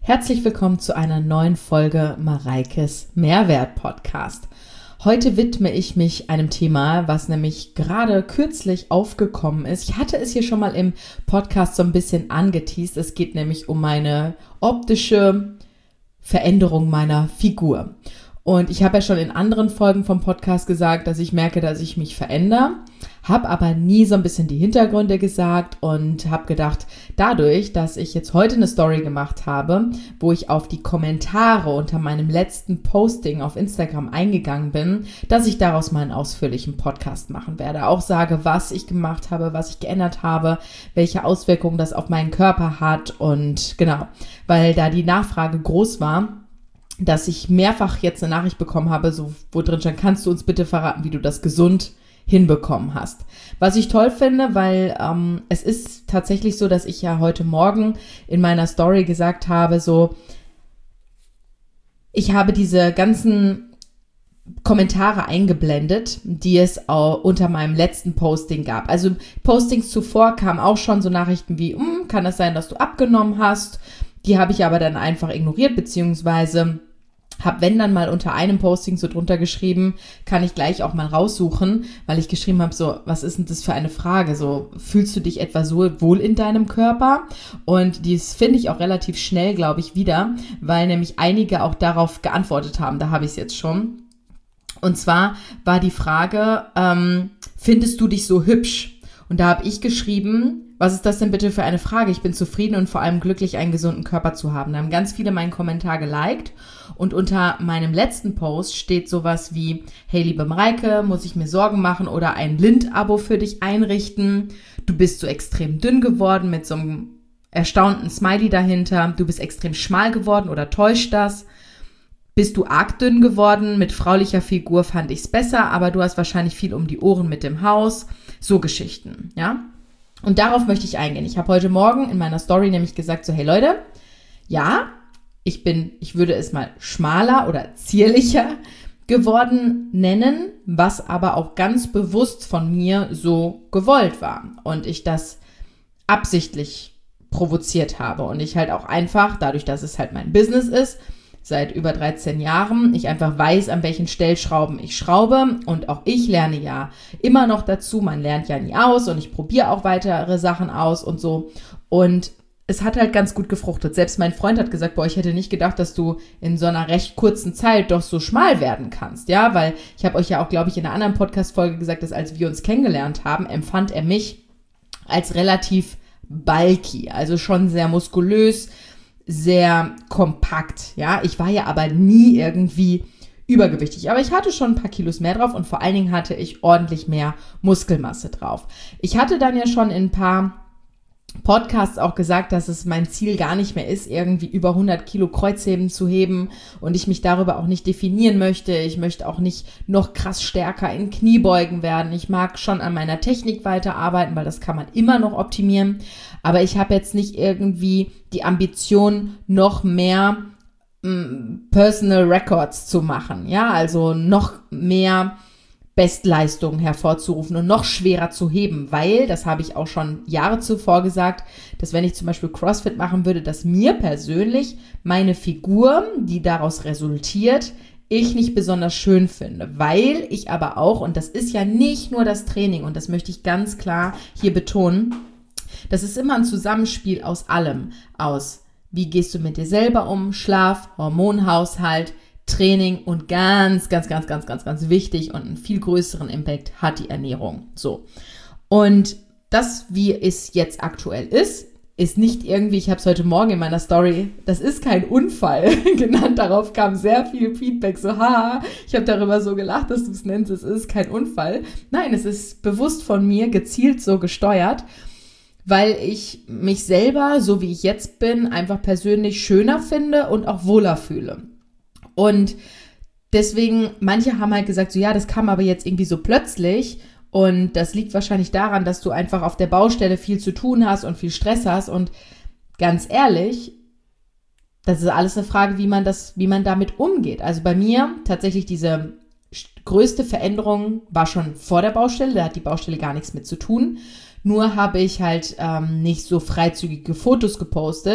Herzlich willkommen zu einer neuen Folge Mareikes Mehrwert-Podcast. Heute widme ich mich einem Thema, was nämlich gerade kürzlich aufgekommen ist. Ich hatte es hier schon mal im Podcast so ein bisschen angeteast. Es geht nämlich um meine optische Veränderung meiner Figur. Und ich habe ja schon in anderen Folgen vom Podcast gesagt, dass ich merke, dass ich mich verändere, habe aber nie so ein bisschen die Hintergründe gesagt und habe gedacht, dadurch, dass ich jetzt heute eine Story gemacht habe, wo ich auf die Kommentare unter meinem letzten Posting auf Instagram eingegangen bin, dass ich daraus mal einen ausführlichen Podcast machen werde. Auch sage, was ich gemacht habe, was ich geändert habe, welche Auswirkungen das auf meinen Körper hat und genau, weil da die Nachfrage groß war, dass ich mehrfach jetzt eine Nachricht bekommen habe, so wo drin stand, kannst du uns bitte verraten, wie du das gesund hinbekommen hast. Was ich toll finde, weil es ist tatsächlich so, dass ich ja heute Morgen in meiner Story gesagt habe, so, ich habe diese ganzen Kommentare eingeblendet, die es auch unter meinem letzten Posting gab. Also Postings zuvor kamen auch schon so Nachrichten wie, kann es sein, dass du abgenommen hast? Die habe ich aber dann einfach ignoriert, beziehungsweise habe, wenn dann mal unter einem Posting so drunter geschrieben, kann ich gleich auch mal raussuchen, weil ich geschrieben habe, so, was ist denn das für eine Frage? So, fühlst du dich etwa so wohl in deinem Körper? Und dies finde ich auch relativ schnell, glaube ich, wieder, weil nämlich einige auch darauf geantwortet haben. Da habe ich es jetzt schon. Und zwar war die Frage, findest du dich so hübsch? Und da habe ich geschrieben, was ist das denn bitte für eine Frage? Ich bin zufrieden und vor allem glücklich, einen gesunden Körper zu haben. Da haben ganz viele meinen Kommentar geliked und unter meinem letzten Post steht sowas wie, hey liebe Mareike, muss ich mir Sorgen machen oder ein Lind-Abo für dich einrichten? Du bist so extrem dünn geworden mit so einem erstaunten Smiley dahinter. Du bist extrem schmal geworden oder täuscht das? Bist du arg dünn geworden? Mit fraulicher Figur fand ich's besser, aber du hast wahrscheinlich viel um die Ohren mit dem Haus. So Geschichten, ja? Und darauf möchte ich eingehen. Ich habe heute Morgen in meiner Story nämlich gesagt, so, hey Leute, ja, ich würde es mal schmaler oder zierlicher geworden nennen, was aber auch ganz bewusst von mir so gewollt war und ich das absichtlich provoziert habe und ich halt auch einfach, dadurch, dass es halt mein Business ist, seit über 13 Jahren, ich einfach weiß, an welchen Stellschrauben ich schraube und auch ich lerne ja immer noch dazu, man lernt ja nie aus und ich probiere auch weitere Sachen aus und so und es hat halt ganz gut gefruchtet. Selbst mein Freund hat gesagt, boah, ich hätte nicht gedacht, dass du in so einer recht kurzen Zeit doch so schmal werden kannst, ja, weil ich habe euch ja auch, glaube ich, in einer anderen Podcast-Folge gesagt, dass als wir uns kennengelernt haben, empfand er mich als relativ bulky, also schon sehr muskulös, sehr kompakt, ja. Ich war ja aber nie irgendwie übergewichtig, aber ich hatte schon ein paar Kilos mehr drauf und vor allen Dingen hatte ich ordentlich mehr Muskelmasse drauf. Ich hatte dann ja schon in ein paar Podcasts auch gesagt, dass es mein Ziel gar nicht mehr ist, irgendwie über 100 Kilo Kreuzheben zu heben und ich mich darüber auch nicht definieren möchte. Ich möchte auch nicht noch krass stärker in Kniebeugen werden. Ich mag schon an meiner Technik weiterarbeiten, weil das kann man immer noch optimieren. Aber ich habe jetzt nicht irgendwie die Ambition, noch mehr Personal Records zu machen. Ja, also noch mehr Bestleistungen hervorzurufen und noch schwerer zu heben, weil, das habe ich auch schon Jahre zuvor gesagt, dass wenn ich zum Beispiel CrossFit machen würde, dass mir persönlich meine Figur, die daraus resultiert, ich nicht besonders schön finde, weil ich aber auch, und das ist ja nicht nur das Training, und das möchte ich ganz klar hier betonen, das ist immer ein Zusammenspiel aus allem, aus wie gehst du mit dir selber um, Schlaf, Hormonhaushalt, Training und ganz wichtig und einen viel größeren Impact hat die Ernährung. So. Und das, wie es jetzt aktuell ist nicht irgendwie, ich habe es heute Morgen in meiner Story, das ist kein Unfall genannt. Darauf kam sehr viel Feedback, so, haha, ich habe darüber so gelacht, dass du es nennst, es ist kein Unfall. Nein, es ist bewusst von mir gezielt so gesteuert, weil ich mich selber, so wie ich jetzt bin, einfach persönlich schöner finde und auch wohler fühle. Und deswegen, manche haben halt gesagt, so ja, das kam aber jetzt irgendwie so plötzlich und das liegt wahrscheinlich daran, dass du einfach auf der Baustelle viel zu tun hast und viel Stress hast und ganz ehrlich, das ist alles eine Frage, wie man damit umgeht. Also bei mir tatsächlich diese größte Veränderung war schon vor der Baustelle, da hat die Baustelle gar nichts mit zu tun. Nur habe ich halt nicht so freizügige Fotos gepostet.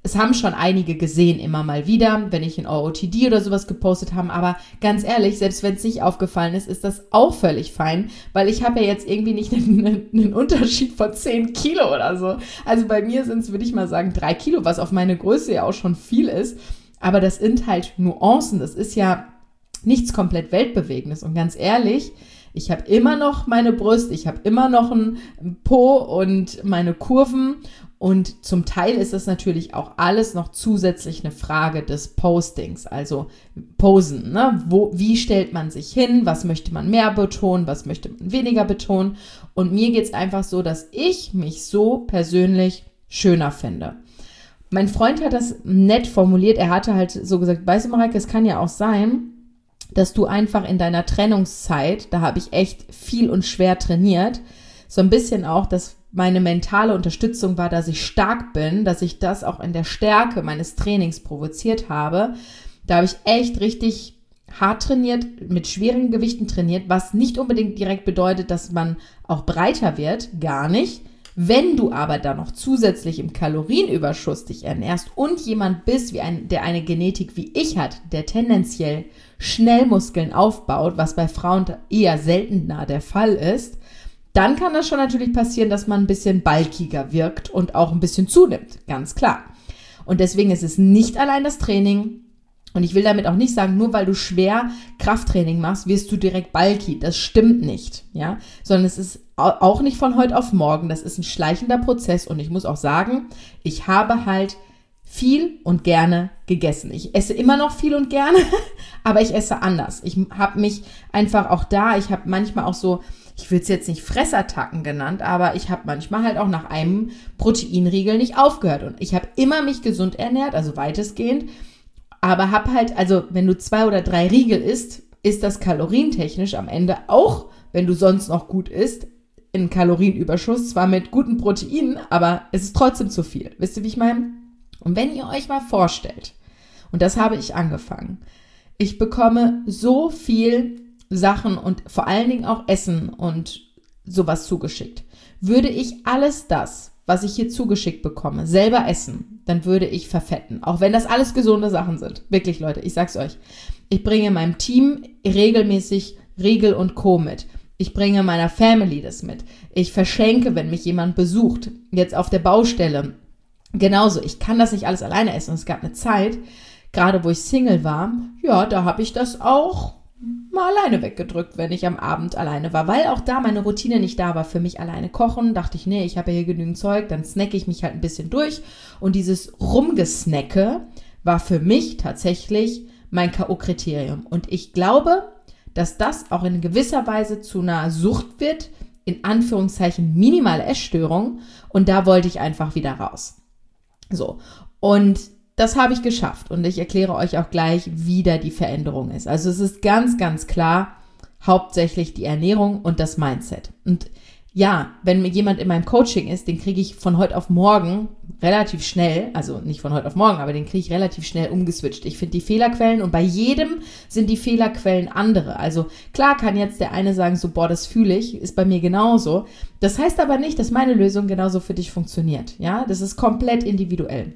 es haben schon einige gesehen, immer mal wieder, wenn ich in OOTD oder sowas gepostet habe, aber ganz ehrlich, selbst wenn es nicht aufgefallen ist, ist das auch völlig fein, weil ich habe ja jetzt irgendwie nicht einen Unterschied von 10 Kilo oder so. Also bei mir sind es, würde ich mal sagen, 3 Kilo, was auf meine Größe ja auch schon viel ist, aber das sind halt Nuancen, das ist ja nichts komplett Weltbewegendes und ganz ehrlich, ich habe immer noch meine Brust, ich habe immer noch einen Po und meine Kurven und zum Teil ist das natürlich auch alles noch zusätzlich eine Frage des Postings, also Posen, ne? Wie stellt man sich hin, was möchte man mehr betonen, was möchte man weniger betonen und mir geht es einfach so, dass ich mich so persönlich schöner finde. Mein Freund hat das nett formuliert, er hatte halt so gesagt, weißt du Mareike, es kann ja auch sein, dass du einfach in deiner Trennungszeit, da habe ich echt viel und schwer trainiert, so ein bisschen auch, dass meine mentale Unterstützung war, dass ich stark bin, dass ich das auch in der Stärke meines Trainings provoziert habe. Da habe ich echt richtig hart trainiert, mit schweren Gewichten trainiert, was nicht unbedingt direkt bedeutet, dass man auch breiter wird, gar nicht. Wenn du aber dann noch zusätzlich im Kalorienüberschuss dich ernährst und jemand bist, der eine Genetik wie ich hat, der tendenziell schnell Muskeln aufbaut, was bei Frauen eher seltener der Fall ist, dann kann das schon natürlich passieren, dass man ein bisschen bulkiger wirkt und auch ein bisschen zunimmt, ganz klar. Und deswegen ist es nicht allein das Training. Und ich will damit auch nicht sagen, nur weil du schwer Krafttraining machst, wirst du direkt bulky. Das stimmt nicht, ja. Sondern es ist auch nicht von heute auf morgen. Das ist ein schleichender Prozess. Und ich muss auch sagen, ich habe halt viel und gerne gegessen. Ich esse immer noch viel und gerne, aber ich esse anders. Ich habe mich einfach auch ich habe manchmal auch so, ich will es jetzt nicht Fressattacken genannt, aber ich habe manchmal halt auch nach einem Proteinriegel nicht aufgehört. Und ich habe immer mich gesund ernährt, also weitestgehend. Aber hab halt, also wenn du 2 oder 3 Riegel isst, ist das kalorientechnisch am Ende auch, wenn du sonst noch gut isst, in Kalorienüberschuss, zwar mit guten Proteinen, aber es ist trotzdem zu viel. Wisst ihr, wie ich meine? Und wenn ihr euch mal vorstellt, und das habe ich angefangen, ich bekomme so viel Sachen und vor allen Dingen auch Essen und sowas zugeschickt. Würde ich alles das, was ich hier zugeschickt bekomme, selber essen, dann würde ich verfetten. Auch wenn das alles gesunde Sachen sind. Wirklich, Leute, ich sag's euch. Ich bringe meinem Team regelmäßig Riegel und Co. mit. Ich bringe meiner Family das mit. Ich verschenke, wenn mich jemand besucht. Jetzt auf der Baustelle. Genauso. Ich kann das nicht alles alleine essen. Und es gab eine Zeit, gerade wo ich Single war, ja, da habe ich das auch mal alleine weggedrückt, wenn ich am Abend alleine war, weil auch da meine Routine nicht da war. Für mich alleine kochen, dachte ich, nee, ich habe ja hier genügend Zeug, dann snacke ich mich halt ein bisschen durch und dieses Rumgesnacke war für mich tatsächlich mein K.O.-Kriterium und ich glaube, dass das auch in gewisser Weise zu einer Sucht wird, in Anführungszeichen minimale Essstörung und da wollte ich einfach wieder raus. So, und das habe ich geschafft und ich erkläre euch auch gleich, wie da die Veränderung ist. Also es ist ganz, ganz klar, hauptsächlich die Ernährung und das Mindset. Und ja, wenn mir jemand in meinem Coaching ist, den kriege ich von heute auf morgen relativ schnell, also nicht von heute auf morgen, aber den kriege ich relativ schnell umgeswitcht. Ich finde die Fehlerquellen und bei jedem sind die Fehlerquellen andere. Also klar kann jetzt der eine sagen, so boah, das fühle ich, ist bei mir genauso. Das heißt aber nicht, dass meine Lösung genauso für dich funktioniert. Ja, das ist komplett individuell.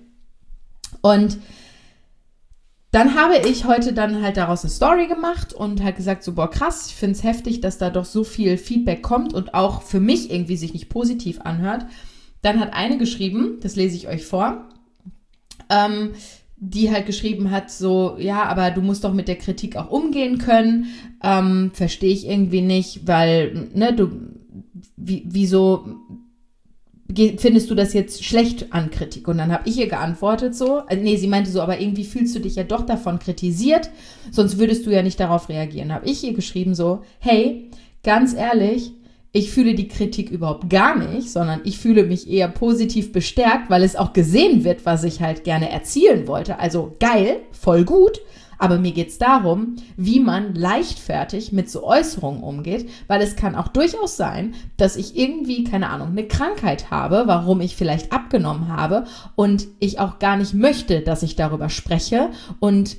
Und dann habe ich heute dann halt daraus eine Story gemacht und halt gesagt so, boah krass, ich finde es heftig, dass da doch so viel Feedback kommt und auch für mich irgendwie sich nicht positiv anhört. Dann hat eine geschrieben, das lese ich euch vor, die halt geschrieben hat so, ja, aber du musst doch mit der Kritik auch umgehen können, verstehe ich irgendwie nicht, weil, ne, wieso findest du das jetzt schlecht an Kritik? Und dann habe ich ihr geantwortet so, nee, sie meinte so, aber irgendwie fühlst du dich ja doch davon kritisiert, sonst würdest du ja nicht darauf reagieren. Habe ich ihr geschrieben so, hey, ganz ehrlich, ich fühle die Kritik überhaupt gar nicht, sondern ich fühle mich eher positiv bestärkt, weil es auch gesehen wird, was ich halt gerne erzielen wollte. Also geil, voll gut. Aber mir geht's darum, wie man leichtfertig mit so Äußerungen umgeht, weil es kann auch durchaus sein, dass ich irgendwie, keine Ahnung, eine Krankheit habe, warum ich vielleicht abgenommen habe und ich auch gar nicht möchte, dass ich darüber spreche und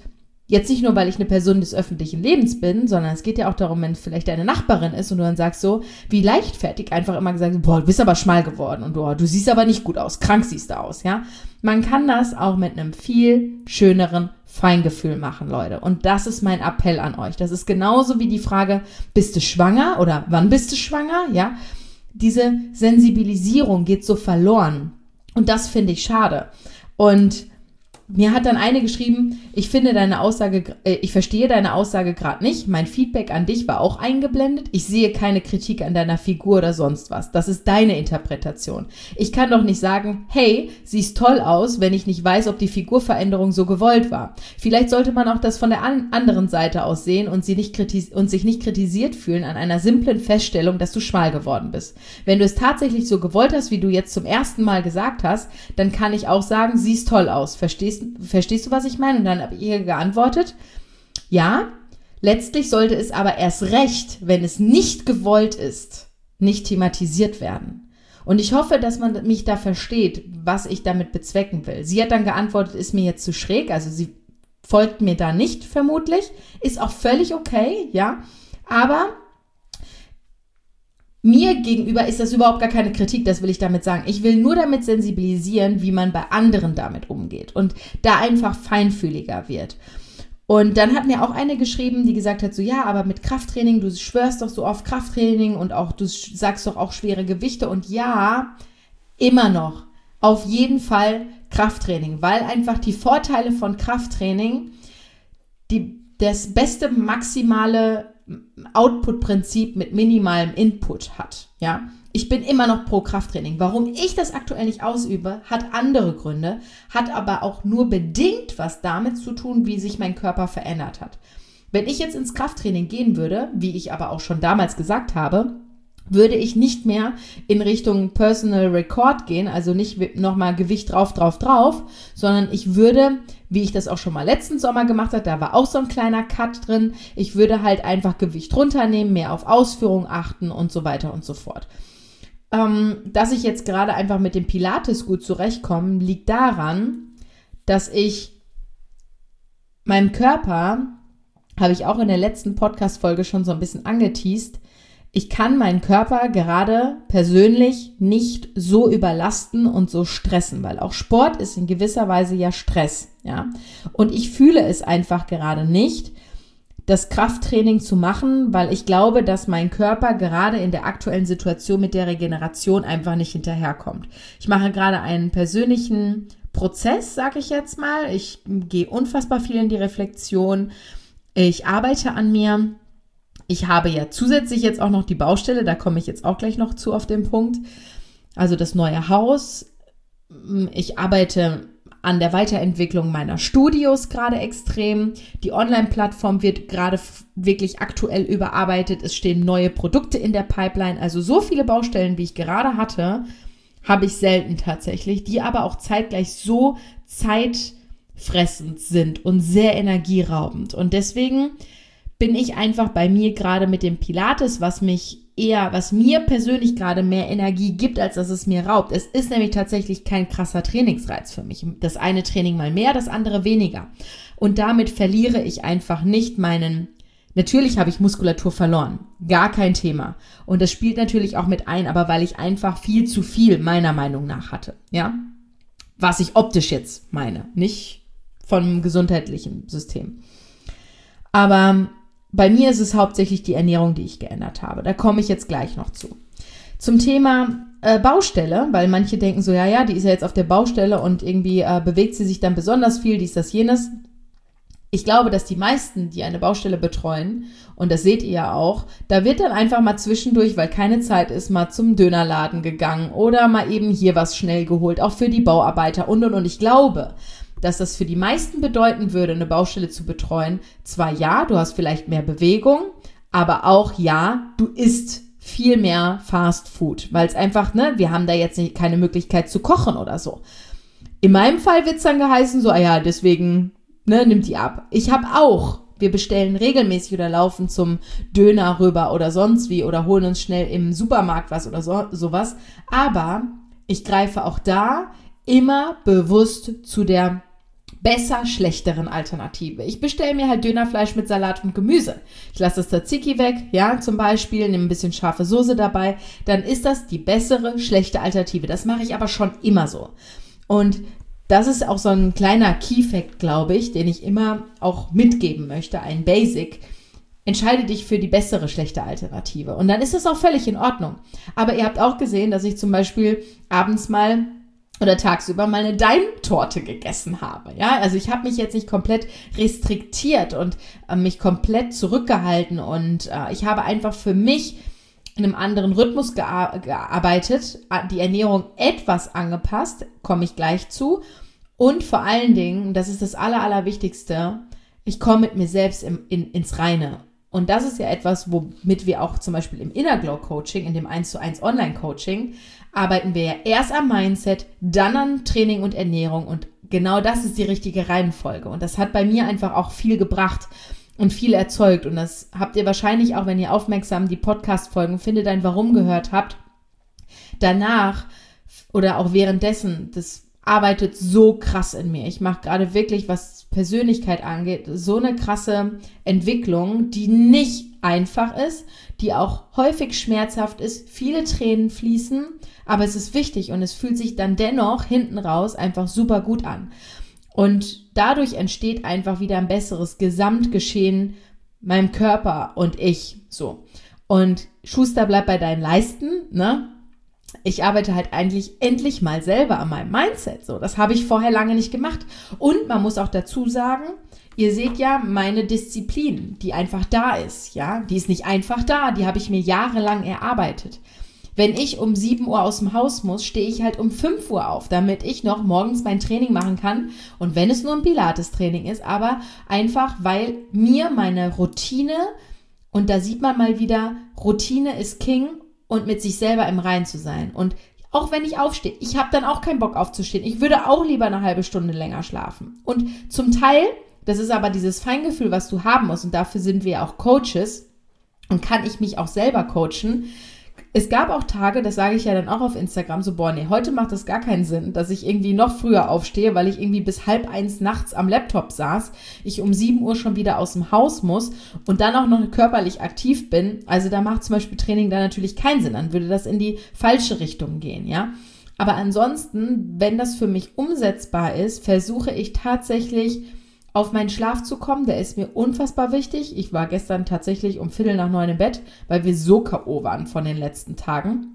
Jetzt nicht nur, weil ich eine Person des öffentlichen Lebens bin, sondern es geht ja auch darum, wenn vielleicht deine Nachbarin ist und du dann sagst so, wie leichtfertig einfach immer gesagt, boah, du bist aber schmal geworden und du siehst aber nicht gut aus, krank siehst du aus, ja. Man kann das auch mit einem viel schöneren Feingefühl machen, Leute. Und das ist mein Appell an euch. Das ist genauso wie die Frage, bist du schwanger oder wann bist du schwanger, ja. Diese Sensibilisierung geht so verloren und das finde ich schade. Und mir hat dann eine geschrieben, ich verstehe deine Aussage gerade nicht. Mein Feedback an dich war auch eingeblendet. Ich sehe keine Kritik an deiner Figur oder sonst was. Das ist deine Interpretation. Ich kann doch nicht sagen, hey, siehst toll aus, wenn ich nicht weiß, ob die Figurveränderung so gewollt war. Vielleicht sollte man auch das von der anderen Seite aus sehen und sich nicht kritisiert fühlen an einer simplen Feststellung, dass du schmal geworden bist. Wenn du es tatsächlich so gewollt hast, wie du jetzt zum ersten Mal gesagt hast, dann kann ich auch sagen, siehst toll aus. Verstehst du, was ich meine? Und dann habe ich ihr geantwortet, ja, letztlich sollte es aber erst recht, wenn es nicht gewollt ist, nicht thematisiert werden. Und ich hoffe, dass man mich da versteht, was ich damit bezwecken will. Sie hat dann geantwortet, ist mir jetzt zu schräg, also sie folgt mir da nicht vermutlich, ist auch völlig okay, ja, aber mir gegenüber ist das überhaupt gar keine Kritik, das will ich damit sagen. Ich will nur damit sensibilisieren, wie man bei anderen damit umgeht und da einfach feinfühliger wird. Und dann hat mir auch eine geschrieben, die gesagt hat, so ja, aber mit Krafttraining, du schwörst doch so auf Krafttraining und auch du sagst doch auch schwere Gewichte und ja, immer noch, auf jeden Fall Krafttraining, weil einfach die Vorteile von Krafttraining das beste maximale Output-Prinzip mit minimalem Input hat, ja. Ich bin immer noch pro Krafttraining. Warum ich das aktuell nicht ausübe, hat andere Gründe, hat aber auch nur bedingt was damit zu tun, wie sich mein Körper verändert hat. Wenn ich jetzt ins Krafttraining gehen würde, wie ich aber auch schon damals gesagt habe, würde ich nicht mehr in Richtung Personal Record gehen, also nicht nochmal Gewicht drauf, sondern ich würde, wie ich das auch schon mal letzten Sommer gemacht habe, da war auch so ein kleiner Cut drin, ich würde halt einfach Gewicht runternehmen, mehr auf Ausführung achten und so weiter und so fort. Dass ich jetzt gerade einfach mit dem Pilates gut zurechtkomme, liegt daran, dass ich meinem Körper, habe ich auch in der letzten Podcast-Folge schon so ein bisschen angeteast, ich kann meinen Körper gerade persönlich nicht so überlasten und so stressen, weil auch Sport ist in gewisser Weise ja Stress, ja. Und ich fühle es einfach gerade nicht, das Krafttraining zu machen, weil ich glaube, dass mein Körper gerade in der aktuellen Situation mit der Regeneration einfach nicht hinterherkommt. Ich mache gerade einen persönlichen Prozess, sage ich jetzt mal. Ich gehe unfassbar viel in die Reflexion. Ich arbeite an mir. Ich habe ja zusätzlich jetzt auch noch die Baustelle, da komme ich jetzt auch gleich noch zu auf den Punkt. Also das neue Haus. Ich arbeite an der Weiterentwicklung meiner Studios gerade extrem. Die Online-Plattform wird gerade wirklich aktuell überarbeitet. Es stehen neue Produkte in der Pipeline. Also so viele Baustellen, wie ich gerade hatte, habe ich selten tatsächlich, die aber auch zeitgleich so zeitfressend sind und sehr energieraubend. Und deswegen bin ich einfach bei mir gerade mit dem Pilates, was mir persönlich gerade mehr Energie gibt, als dass es mir raubt. Es ist nämlich tatsächlich kein krasser Trainingsreiz für mich. Das eine Training mal mehr, das andere weniger. Und damit verliere ich einfach nicht natürlich habe ich Muskulatur verloren. Gar kein Thema. Und das spielt natürlich auch mit ein, aber weil ich einfach viel zu viel meiner Meinung nach hatte. Ja? Was ich optisch jetzt meine, nicht vom gesundheitlichen System. Aber bei mir ist es hauptsächlich die Ernährung, die ich geändert habe. Da komme ich jetzt gleich noch zu. Zum Thema Baustelle, weil manche denken so, ja, die ist ja jetzt auf der Baustelle und irgendwie bewegt sie sich dann besonders viel, dies, das, jenes. Ich glaube, dass die meisten, die eine Baustelle betreuen, und das seht ihr ja auch, da wird dann einfach mal zwischendurch, weil keine Zeit ist, mal zum Dönerladen gegangen oder mal eben hier was schnell geholt, auch für die Bauarbeiter und. Ich glaube, dass das für die meisten bedeuten würde, eine Baustelle zu betreuen. Zwar ja, du hast vielleicht mehr Bewegung, aber auch ja, du isst viel mehr Fast Food, weil es einfach, wir haben da jetzt keine Möglichkeit zu kochen oder so. In meinem Fall wird es dann geheißen, so, deswegen, nimmt die ab. Wir bestellen regelmäßig oder laufen zum Döner rüber oder sonst wie oder holen uns schnell im Supermarkt was oder sowas. Aber ich greife auch da immer bewusst zu der besser schlechteren Alternative. Ich bestelle mir halt Dönerfleisch mit Salat und Gemüse. Ich lasse das Tzatziki weg, ja, zum Beispiel, nehme ein bisschen scharfe Soße dabei. Dann ist das die bessere, schlechte Alternative. Das mache ich aber schon immer so. Und das ist auch so ein kleiner Key-Fact, glaube ich, den ich immer auch mitgeben möchte, ein Basic. Entscheide dich für die bessere, schlechte Alternative. Und dann ist das auch völlig in Ordnung. Aber ihr habt auch gesehen, dass ich zum Beispiel abends mal oder tagsüber mal eine Daimtorte gegessen habe. Ja, also ich habe mich jetzt nicht komplett restriktiert und mich komplett zurückgehalten und ich habe einfach für mich in einem anderen Rhythmus gearbeitet, die Ernährung etwas angepasst, komme ich gleich zu. Und vor allen Dingen, das ist das Allerwichtigste, ich komme mit mir selbst ins Reine. Und das ist ja etwas, womit wir auch zum Beispiel im Inner Glow Coaching, in dem 1:1 Online-Coaching, arbeiten wir ja erst am Mindset, dann an Training und Ernährung. Und genau das ist die richtige Reihenfolge. Und das hat bei mir einfach auch viel gebracht und viel erzeugt. Und das habt ihr wahrscheinlich auch, wenn ihr aufmerksam die Podcast-Folgen Finde dein Warum gehört habt, danach oder auch währenddessen, das arbeitet so krass in mir. Ich mache gerade wirklich, was Persönlichkeit angeht, so eine krasse Entwicklung, die nicht einfach ist, die auch häufig schmerzhaft ist, viele Tränen fließen, aber es ist wichtig und es fühlt sich dann dennoch hinten raus einfach super gut an. Und dadurch entsteht einfach wieder ein besseres Gesamtgeschehen meinem Körper und ich so. Und Schuster, bleib bei deinen Leisten, ne? Ich arbeite halt eigentlich endlich mal selber an meinem Mindset. So, das habe ich vorher lange nicht gemacht. Und man muss auch dazu sagen, ihr seht ja meine Disziplin, die einfach da ist. Ja, die ist nicht einfach da, die habe ich mir jahrelang erarbeitet. Wenn ich um 7 Uhr aus dem Haus muss, stehe ich halt um 5 Uhr auf, damit ich noch morgens mein Training machen kann. Und wenn es nur ein Pilates-Training ist, aber einfach, weil mir meine Routine, und da sieht man mal wieder, Routine ist King, und mit sich selber im Reinen zu sein. Und auch wenn ich aufstehe, ich habe dann auch keinen Bock aufzustehen. Ich würde auch lieber eine halbe Stunde länger schlafen. Und zum Teil, das ist aber dieses Feingefühl, was du haben musst, und dafür sind wir ja auch Coaches und kann ich mich auch selber coachen. Es gab auch Tage, das sage ich ja dann auch auf Instagram, so, boah, nee, heute macht das gar keinen Sinn, dass ich irgendwie noch früher aufstehe, weil ich irgendwie bis 12:30 nachts am Laptop saß, ich um 7 Uhr schon wieder aus dem Haus muss und dann auch noch körperlich aktiv bin. Also da macht zum Beispiel Training dann natürlich keinen Sinn, dann würde das in die falsche Richtung gehen, ja. Aber ansonsten, wenn das für mich umsetzbar ist, versuche ich tatsächlich auf meinen Schlaf zu kommen, der ist mir unfassbar wichtig. Ich war gestern tatsächlich um 8:45 im Bett, weil wir so K.O. waren von den letzten Tagen.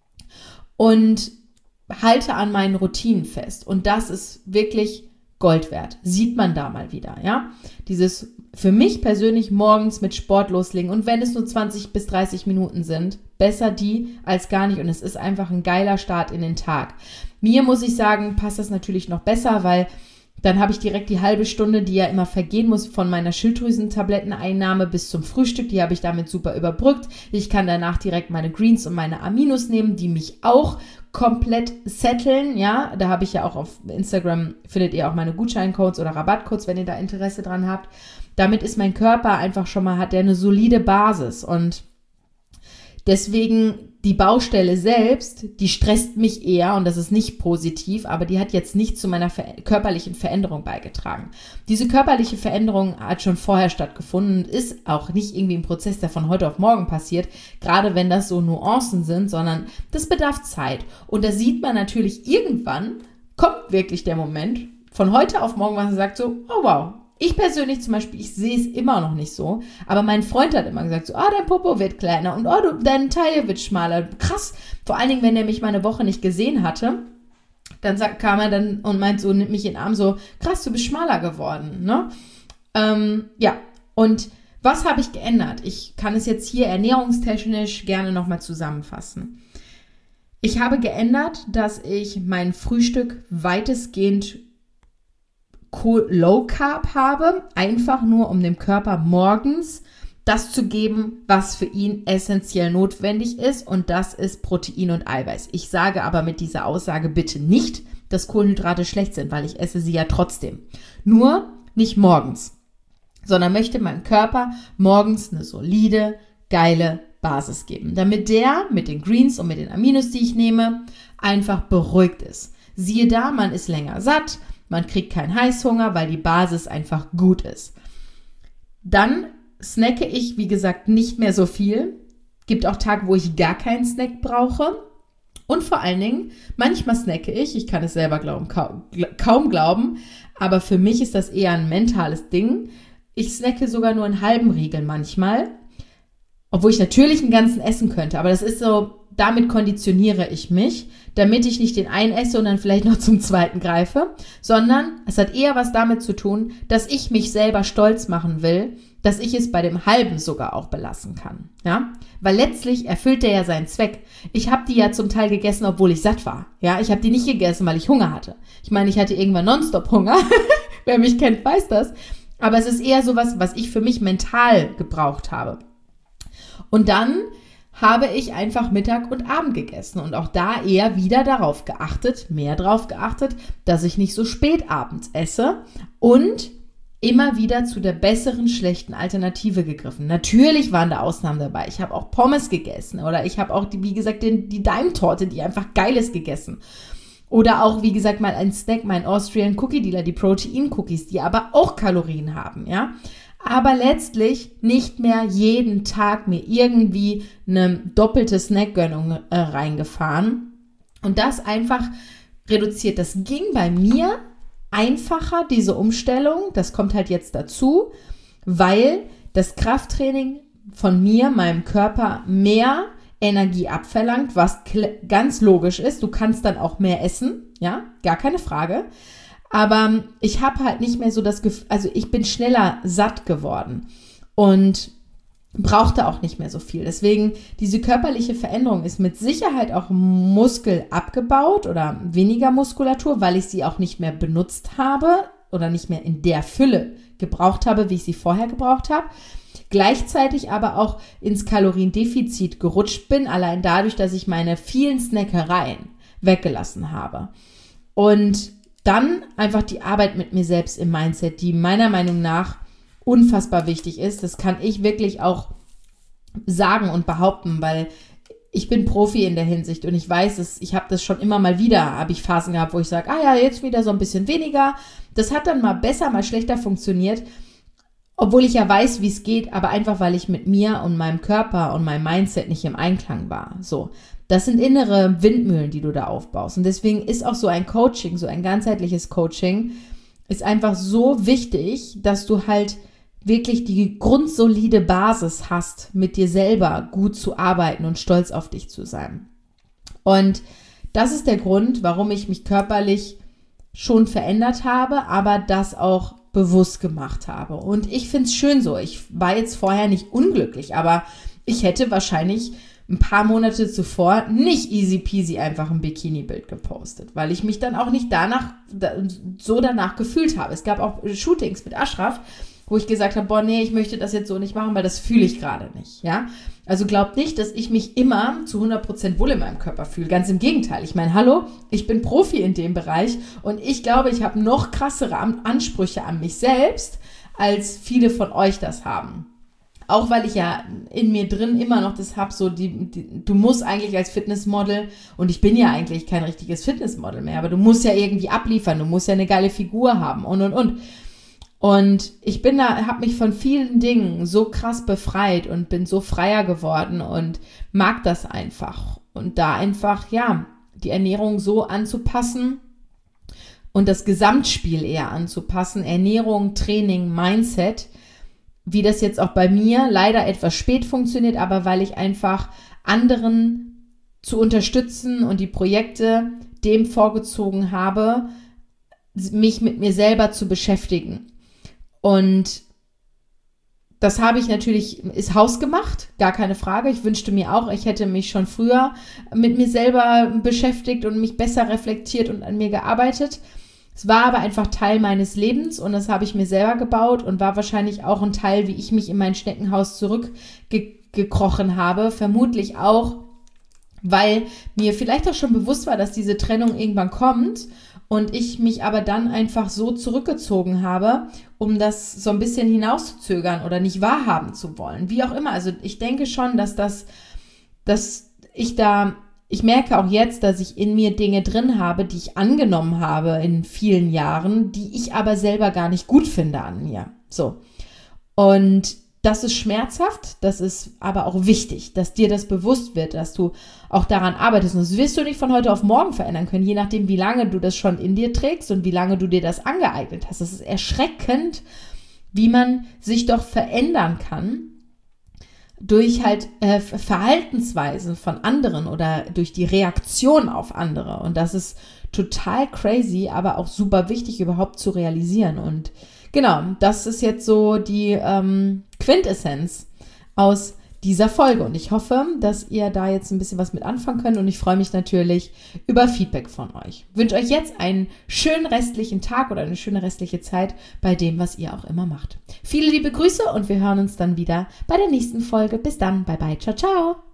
Und halte an meinen Routinen fest. Und das ist wirklich Gold wert. Sieht man da mal wieder, ja? Dieses für mich persönlich morgens mit Sport loslegen. Und wenn es nur 20 bis 30 Minuten sind, besser die als gar nicht. Und es ist einfach ein geiler Start in den Tag. Mir, muss ich sagen, passt das natürlich noch besser, weil dann habe ich direkt die halbe Stunde, die ja immer vergehen muss, von meiner Schilddrüsentabletteneinnahme bis zum Frühstück. Die habe ich damit super überbrückt. Ich kann danach direkt meine Greens und meine Aminos nehmen, die mich auch komplett setteln. Ja, da habe ich ja auch auf Instagram, findet ihr auch meine Gutscheincodes oder Rabattcodes, wenn ihr da Interesse dran habt. Damit ist mein Körper einfach schon mal, hat der eine solide Basis. Und deswegen die Baustelle selbst, die stresst mich eher und das ist nicht positiv, aber die hat jetzt nicht zu meiner körperlichen Veränderung beigetragen. Diese körperliche Veränderung hat schon vorher stattgefunden und ist auch nicht irgendwie ein Prozess, der von heute auf morgen passiert, gerade wenn das so Nuancen sind, sondern das bedarf Zeit. Und da sieht man natürlich, irgendwann kommt wirklich der Moment, von heute auf morgen, wo man sagt so, oh wow. Ich persönlich zum Beispiel, ich sehe es immer noch nicht so, aber mein Freund hat immer gesagt so, dein Popo wird kleiner und deine Taille wird schmaler. Krass, vor allen Dingen, wenn er mich mal eine Woche nicht gesehen hatte, dann kam er dann und meint so, nimmt mich in den Arm so, krass, du bist schmaler geworden, ne? Ja, und was habe ich geändert? Ich kann es jetzt hier ernährungstechnisch gerne nochmal zusammenfassen. Ich habe geändert, dass ich mein Frühstück weitestgehend Low Carb habe, einfach nur um dem Körper morgens das zu geben, was für ihn essentiell notwendig ist, und das ist Protein und Eiweiß. Ich sage aber mit dieser Aussage bitte nicht, dass Kohlenhydrate schlecht sind, weil ich esse sie ja trotzdem. Nur nicht morgens, sondern möchte meinem Körper morgens eine solide, geile Basis geben, damit der mit den Greens und mit den Aminos, die ich nehme, einfach beruhigt ist. Siehe da, man ist länger satt, man kriegt keinen Heißhunger, weil die Basis einfach gut ist. Dann snacke ich, wie gesagt, nicht mehr so viel. Gibt auch Tage, wo ich gar keinen Snack brauche. Und vor allen Dingen, manchmal snacke ich kann es selber kaum glauben, aber für mich ist das eher ein mentales Ding. Ich snacke sogar nur einen halben Riegel manchmal, obwohl ich natürlich einen ganzen essen könnte, aber das ist so, damit konditioniere ich mich, damit ich nicht den einen esse und dann vielleicht noch zum zweiten greife, sondern es hat eher was damit zu tun, dass ich mich selber stolz machen will, dass ich es bei dem halben sogar auch belassen kann, ja, weil letztlich erfüllt der ja seinen Zweck. Ich habe die ja zum Teil gegessen, obwohl ich satt war, ja, ich habe die nicht gegessen, weil ich Hunger hatte. Ich meine, ich hatte irgendwann nonstop Hunger, wer mich kennt, weiß das, aber es ist eher sowas, was ich für mich mental gebraucht habe. Und dann habe ich einfach Mittag und Abend gegessen und auch da eher wieder mehr darauf geachtet, dass ich nicht so spät abends esse und immer wieder zu der besseren, schlechten Alternative gegriffen. Natürlich waren da Ausnahmen dabei. Ich habe auch Pommes gegessen oder ich habe auch, wie gesagt, die Daimtorte, die einfach geil ist, gegessen. Oder auch, wie gesagt, mal ein Snack, mein Austrian Cookie Dealer, die Protein-Cookies, die aber auch Kalorien haben, ja. Aber letztlich nicht mehr jeden Tag mir irgendwie eine doppelte Snackgönnung reingefahren. Und das einfach reduziert. Das ging bei mir einfacher, diese Umstellung. Das kommt halt jetzt dazu, weil das Krafttraining von mir, meinem Körper, mehr Energie abverlangt, was ganz logisch ist. Du kannst dann auch mehr essen, ja, gar keine Frage. Aber ich habe halt nicht mehr so das Gefühl, also ich bin schneller satt geworden und brauchte auch nicht mehr so viel. Deswegen, diese körperliche Veränderung ist mit Sicherheit auch Muskel abgebaut oder weniger Muskulatur, weil ich sie auch nicht mehr benutzt habe oder nicht mehr in der Fülle gebraucht habe, wie ich sie vorher gebraucht habe. Gleichzeitig aber auch ins Kaloriendefizit gerutscht bin, allein dadurch, dass ich meine vielen Snackereien weggelassen habe. Und dann einfach die Arbeit mit mir selbst im Mindset, die meiner Meinung nach unfassbar wichtig ist. Das kann ich wirklich auch sagen und behaupten, weil ich bin Profi in der Hinsicht und ich weiß, ich habe das schon immer mal wieder, habe ich Phasen gehabt, wo ich sage, jetzt wieder so ein bisschen weniger. Das hat dann mal besser, mal schlechter funktioniert, obwohl ich ja weiß, wie es geht, aber einfach, weil ich mit mir und meinem Körper und meinem Mindset nicht im Einklang war. So. Das sind innere Windmühlen, die du da aufbaust. Und deswegen ist auch so ein Coaching, so ein ganzheitliches Coaching, ist einfach so wichtig, dass du halt wirklich die grundsolide Basis hast, mit dir selber gut zu arbeiten und stolz auf dich zu sein. Und das ist der Grund, warum ich mich körperlich schon verändert habe, aber das auch bewusst gemacht habe. Und ich finde es schön so. Ich war jetzt vorher nicht unglücklich, aber ich hätte wahrscheinlich ein paar Monate zuvor nicht easy peasy einfach ein Bikini-Bild gepostet, weil ich mich dann auch nicht danach gefühlt habe. Es gab auch Shootings mit Ashraf, wo ich gesagt habe, ich möchte das jetzt so nicht machen, weil das fühle ich gerade nicht, ja. Also glaubt nicht, dass ich mich immer zu 100% wohl in meinem Körper fühle. Ganz im Gegenteil. Ich meine, hallo, ich bin Profi in dem Bereich und ich glaube, ich habe noch krassere Ansprüche an mich selbst, als viele von euch das haben. Auch weil ich ja in mir drin immer noch das habe, so du musst eigentlich als Fitnessmodel, und ich bin ja eigentlich kein richtiges Fitnessmodel mehr, aber du musst ja irgendwie abliefern, du musst ja eine geile Figur haben und. Und ich habe mich von vielen Dingen so krass befreit und bin so freier geworden und mag das einfach. Und da einfach, die Ernährung so anzupassen und das Gesamtspiel eher anzupassen, Ernährung, Training, Mindset, wie das jetzt auch bei mir leider etwas spät funktioniert, aber weil ich einfach anderen zu unterstützen und die Projekte dem vorgezogen habe, mich mit mir selber zu beschäftigen. Und das habe ich natürlich, ist hausgemacht, gar keine Frage. Ich wünschte mir auch, ich hätte mich schon früher mit mir selber beschäftigt und mich besser reflektiert und an mir gearbeitet. Es war aber einfach Teil meines Lebens und das habe ich mir selber gebaut und war wahrscheinlich auch ein Teil, wie ich mich in mein Schneckenhaus zurückgekrochen habe. Vermutlich auch, weil mir vielleicht auch schon bewusst war, dass diese Trennung irgendwann kommt und ich mich aber dann einfach so zurückgezogen habe, um das so ein bisschen hinauszuzögern oder nicht wahrhaben zu wollen. Wie auch immer. Also ich denke schon, dass ich da ich merke auch jetzt, dass ich in mir Dinge drin habe, die ich angenommen habe in vielen Jahren, die ich aber selber gar nicht gut finde an mir. So. Und das ist schmerzhaft, das ist aber auch wichtig, dass dir das bewusst wird, dass du auch daran arbeitest. Und das wirst du nicht von heute auf morgen verändern können, je nachdem, wie lange du das schon in dir trägst und wie lange du dir das angeeignet hast. Das ist erschreckend, wie man sich doch verändern kann durch halt Verhaltensweisen von anderen oder durch die Reaktion auf andere. Und das ist total crazy, aber auch super wichtig überhaupt zu realisieren. Und genau, das ist jetzt so die Quintessenz aus dieser Folge. Und ich hoffe, dass ihr da jetzt ein bisschen was mit anfangen könnt. Und ich freue mich natürlich über Feedback von euch. Ich wünsche euch jetzt einen schönen restlichen Tag oder eine schöne restliche Zeit bei dem, was ihr auch immer macht. Viele liebe Grüße und wir hören uns dann wieder bei der nächsten Folge. Bis dann. Bye bye. Ciao, ciao.